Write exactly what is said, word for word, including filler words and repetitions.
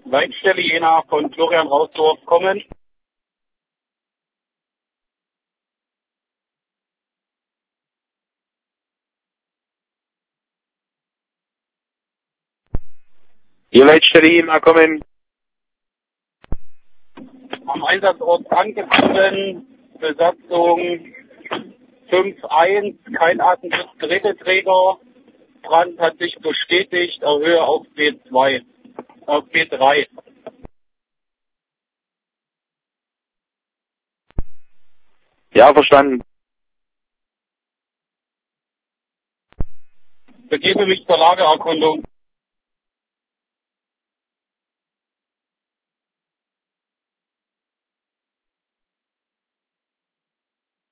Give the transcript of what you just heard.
Leitstelle Jena von Florian Rausdorf kommen. Hier Leitstelle Jena kommen. Am Einsatzort angekommen, Besatzung fünf eins, kein Atemschutzgeräteträger. Brand hat sich bestätigt, Erhöhe auf B zwei, auf B drei. Ja, verstanden. Begebe mich zur Lageerkundung.